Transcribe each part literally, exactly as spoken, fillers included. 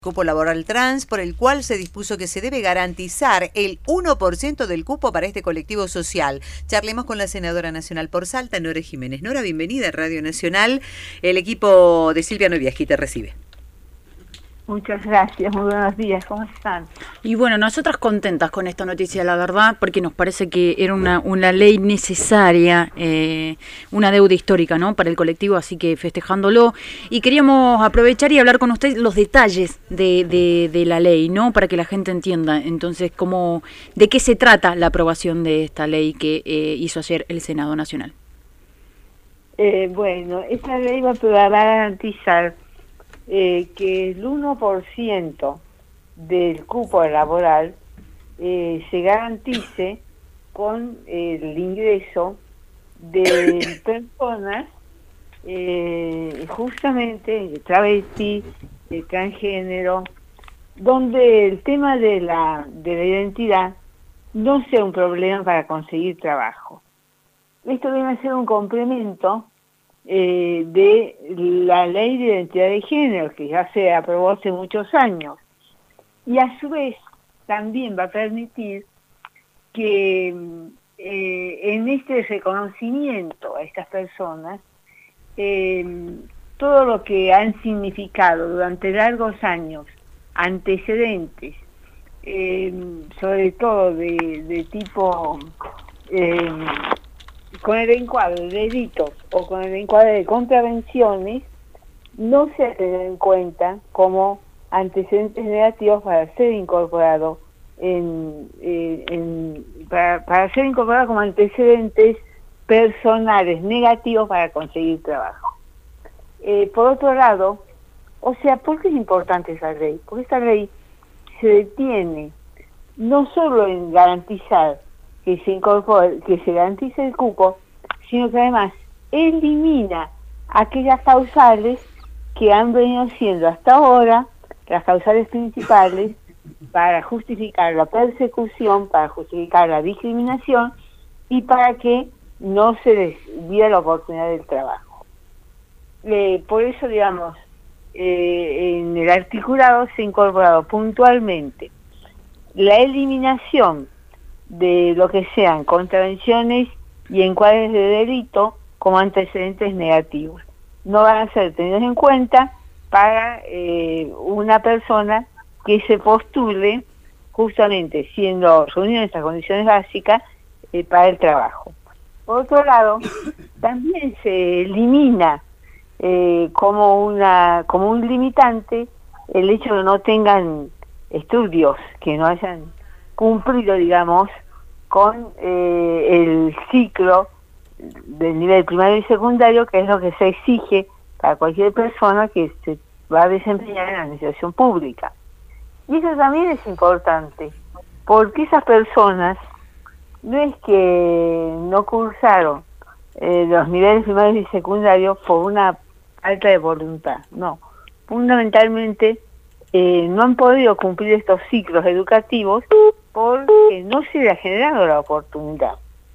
Cupo laboral trans, por el cual se dispuso que se debe garantizar el uno por ciento del cupo para este colectivo social. Charlemos con la senadora nacional por Salta, Nora Jiménez. Nora, bienvenida a Radio Nacional. El equipo de Silvia Noviaski te recibe. Muchas gracias, muy buenos días, ¿cómo están? Y bueno, nosotras contentas con esta noticia, la verdad, porque nos parece que era una, una ley necesaria, eh, una deuda histórica, ¿no?, para el colectivo, así que festejándolo. Y queríamos aprovechar y hablar con ustedes los detalles de, de, de la ley, ¿no?, para que la gente entienda, entonces, cómo, de qué se trata la aprobación de esta ley que eh, hizo ayer el Senado Nacional. Eh, bueno, esta ley va a garantizar Eh, que el uno por ciento del cupo laboral eh, se garantice con el ingreso de personas eh, justamente travesti, de transgénero, donde el tema de la, de la identidad no sea un problema para conseguir trabajo. Esto viene a ser un complemento Eh, de la ley de identidad de género, que ya se aprobó hace muchos años, y a su vez también va a permitir que eh, en este reconocimiento a estas personas eh, todo lo que han significado durante largos años antecedentes, eh, sobre todo de, de tipo eh, con el encuadre de delitos o con el encuadre de contravenciones, no se tienen en cuenta como antecedentes negativos para ser incorporado en, eh, en para, para ser incorporado como antecedentes personales negativos para conseguir trabajo. Eh, por otro lado, o sea, ¿por qué es importante esa ley? Porque esta ley se detiene no solo en garantizar que se incorpore, que se garantice el cupo, sino que además elimina aquellas causales que han venido siendo hasta ahora las causales principales para justificar la persecución, para justificar la discriminación y para que no se les diera la oportunidad del trabajo. Eh, por eso, digamos, eh, en el articulado se ha incorporado puntualmente la eliminación de lo que sean contravenciones y encuadres de delito como antecedentes negativos. No van a ser tenidos en cuenta para eh, una persona que se postule justamente siendo reunido en estas condiciones básicas eh, para el trabajo. Por otro lado, también se elimina eh, como una como un limitante el hecho de no tengan estudios, que no hayan cumplido, digamos, con eh, el ciclo del nivel primario y secundario, que es lo que se exige para cualquier persona que se va a desempeñar en la administración pública. Y eso también es importante, porque esas personas no es que no cursaron eh, los niveles primarios y secundarios por una falta de voluntad, no. Fundamentalmente eh, no han podido cumplir estos ciclos educativos porque no se le ha generado la oportunidad.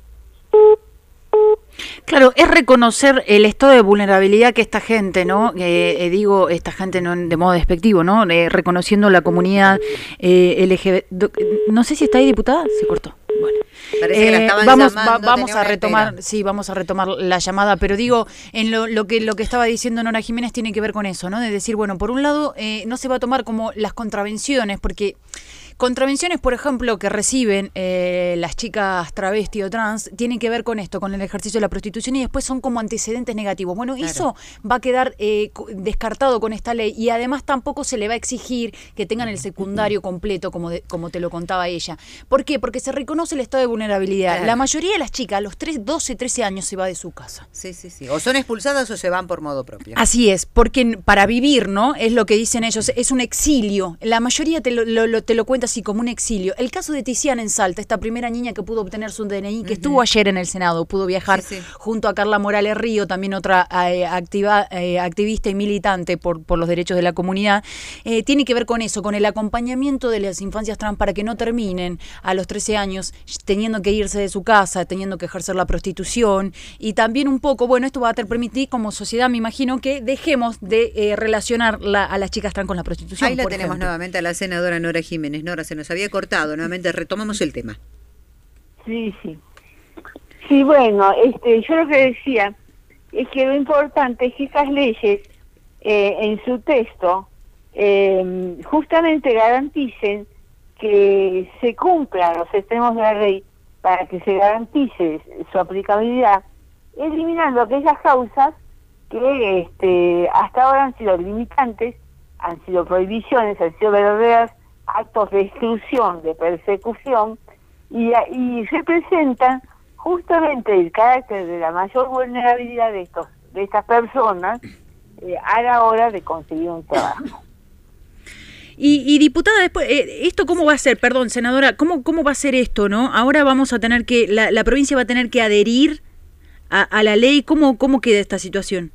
Claro, es reconocer el estado de vulnerabilidad que esta gente, ¿no? Eh, eh, digo, esta gente no de modo despectivo, ¿no? Eh, reconociendo la comunidad eh, L G B T. No sé si está ahí, diputada, se cortó. Bueno. Parece que la estaban eh, vamos llamando, va, vamos a retomar, espera. sí, vamos a retomar la llamada, pero digo, en lo, lo que lo que estaba diciendo Nora Jiménez tiene que ver con eso, ¿no? De decir, bueno, por un lado, eh, no se va a tomar como las contravenciones, porque contravenciones, por ejemplo, que reciben eh, las chicas travesti o trans, tienen que ver con esto, con el ejercicio de la prostitución, y después son como antecedentes negativos. Bueno, claro, eso va a quedar eh, descartado con esta ley, y además tampoco se le va a exigir que tengan el secundario completo, como, de, como te lo contaba ella. ¿Por qué? Porque se reconoce el estado de vulnerabilidad. Claro. La mayoría de las chicas a los tres, doce, trece años se va de su casa. Sí, sí, sí. O son expulsadas o se van por modo propio. Así es, porque para vivir, ¿no? Es lo que dicen ellos, es un exilio. La mayoría te lo, lo, te lo cuenta así como un exilio. El caso de Tiziana en Salta, esta primera niña que pudo obtener su D N I, que uh-huh. estuvo ayer en el Senado, pudo viajar sí, sí. junto a Carla Morales Río, también otra eh, activa, eh, activista y militante por, por los derechos de la comunidad, eh, tiene que ver con eso, con el acompañamiento de las infancias trans para que no terminen a los trece años teniendo que irse de su casa, teniendo que ejercer la prostitución, y también un poco, bueno, esto va a permitir como sociedad, me imagino, que dejemos de eh, relacionar la, a las chicas trans con la prostitución. Ahí la por tenemos ejemplo. nuevamente a la senadora Nora Jiménez. Nora, se nos había cortado, nuevamente retomamos el tema. Sí, sí. Sí, bueno, este, yo lo que decía es que lo importante es que estas leyes eh, en su texto eh, justamente garanticen que se cumplan los extremos de la ley para que se garantice su aplicabilidad, eliminando aquellas causas que este, hasta ahora han sido limitantes, han sido prohibiciones, han sido verdaderos actos de exclusión, de persecución, y, y representan justamente el carácter de la mayor vulnerabilidad de estos de estas personas eh, a la hora de conseguir un trabajo. Y, y diputada, después, eh, ¿esto cómo va a ser? Perdón, senadora, ¿cómo, cómo va a ser esto, no? Ahora vamos a tener que, la, la provincia va a tener que adherir a, a la ley. ¿Cómo, cómo queda esta situación?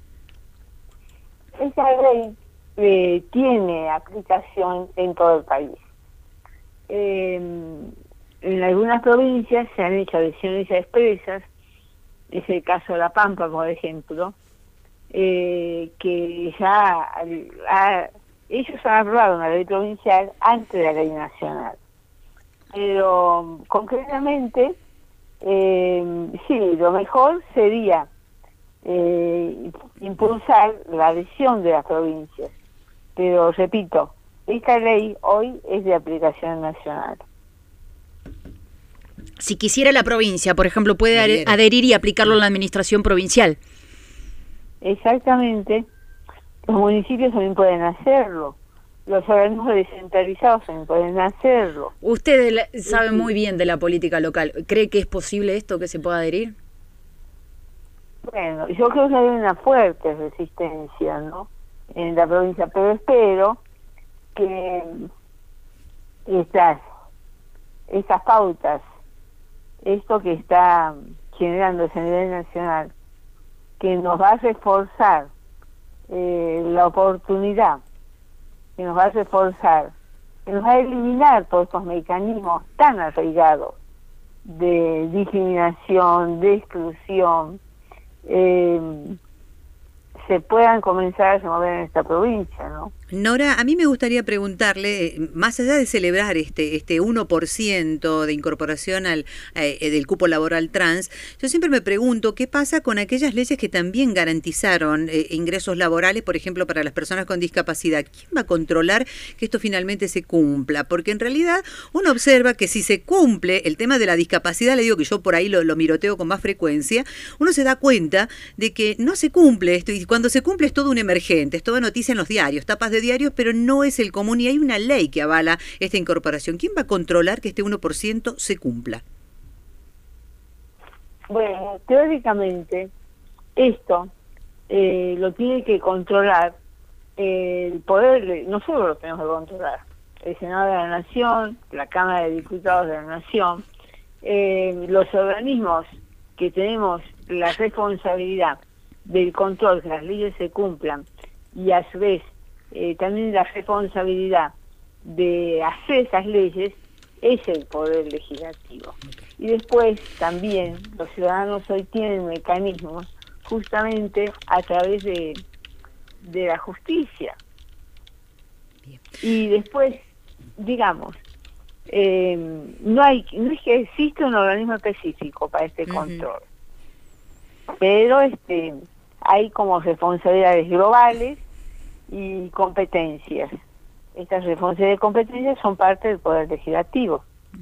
Esa ley eh, tiene aplicación en todo el país. Eh, en algunas provincias se han hecho adhesiones expresas, es el caso de La Pampa, por ejemplo, eh, que ya ha, ellos han aprobado una ley provincial antes de la ley nacional. Pero concretamente, eh, sí, lo mejor sería eh, impulsar la adhesión de las provincias. Pero repito, esta ley hoy es de aplicación nacional. Si quisiera la provincia, por ejemplo, puede adherir, adherir y aplicarlo en la administración provincial. Exactamente. Los municipios también pueden hacerlo. Los organismos descentralizados también pueden hacerlo. Usted sabe muy bien de la política local. ¿Cree que es posible esto, que se pueda adherir? Bueno, yo creo que hay una fuerte resistencia, ¿no?, en la provincia, pero espero que estas, estas pautas, esto que está generándose a nivel nacional, que nos va a reforzar eh, la oportunidad, que nos va a reforzar, que nos va a eliminar todos estos mecanismos tan arraigados de discriminación, de exclusión, eh, se puedan comenzar a mover en esta provincia, ¿no? Nora, a mí me gustaría preguntarle, más allá de celebrar este este uno por ciento de incorporación al eh, del cupo laboral trans, yo siempre me pregunto qué pasa con aquellas leyes que también garantizaron eh, ingresos laborales, por ejemplo, para las personas con discapacidad. ¿Quién va a controlar que esto finalmente se cumpla? Porque en realidad uno observa que si se cumple el tema de la discapacidad, le digo que yo por ahí lo, lo miroteo con más frecuencia, uno se da cuenta de que no se cumple esto, y cuando se cumple es todo un emergente, es toda noticia en los diarios, tapas de diarios, pero no es el común, y hay una ley que avala esta incorporación. ¿Quién va a controlar que este uno por ciento se cumpla? Bueno, teóricamente esto eh, lo tiene que controlar eh, el poder, nosotros lo tenemos que controlar, el Senado de la Nación, la Cámara de Diputados de la Nación, eh, los organismos que tenemos la responsabilidad del control, que las leyes se cumplan, y a su vez eh, también la responsabilidad de hacer esas leyes, es el poder legislativo. Y después también los ciudadanos hoy tienen mecanismos justamente a través de, de la justicia. Bien. Y después, digamos, eh, no hay no es que existe un organismo específico para este uh-huh. control, pero este hay como responsabilidades globales y competencias. Estas responsabilidades y competencias son parte del poder legislativo.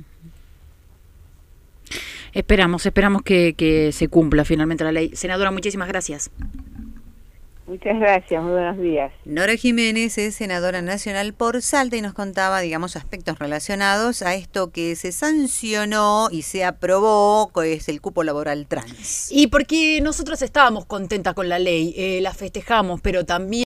Esperamos, esperamos que, que se cumpla finalmente la ley. Senadora, muchísimas gracias. Muchas gracias, muy buenos días. Nora Jiménez es senadora nacional por Salta y nos contaba, digamos, aspectos relacionados a esto que se sancionó y se aprobó, que es el cupo laboral trans. Y porque nosotros estábamos contentas con la ley, eh, la festejamos, pero también